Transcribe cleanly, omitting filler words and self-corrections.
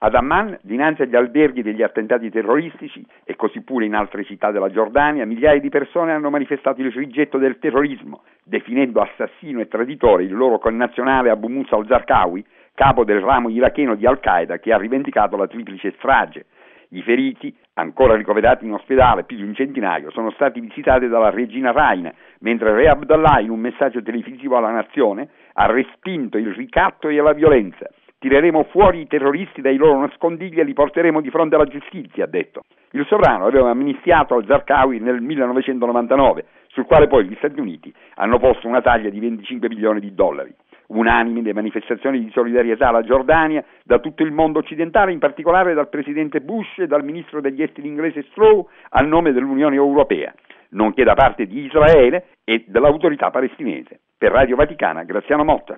Ad Amman, dinanzi agli alberghi degli attentati terroristici, e così pure in altre città della Giordania, migliaia di persone hanno manifestato il rigetto del terrorismo, definendo assassino e traditore il loro connazionale Abu Musa al-Zarqawi, capo del ramo iracheno di Al-Qaeda che ha rivendicato la triplice strage. I feriti, ancora ricoverati in ospedale, più di un centinaio, sono stati visitati dalla regina Raina, mentre Re Abdallah, in un messaggio televisivo alla nazione, ha respinto il ricatto e la violenza. Tireremo fuori i terroristi dai loro nascondigli e li porteremo di fronte alla giustizia, ha detto. Il sovrano aveva amnistiato al-Zarqawi nel 1999, sul quale poi gli Stati Uniti hanno posto una taglia di 25 milioni di dollari. Unanimi le manifestazioni di solidarietà alla Giordania da tutto il mondo occidentale, in particolare dal presidente Bush e dal ministro degli esteri inglese Strow a nome dell'Unione Europea, nonché da parte di Israele e dell'autorità palestinese. Per Radio Vaticana, Graziano Motta.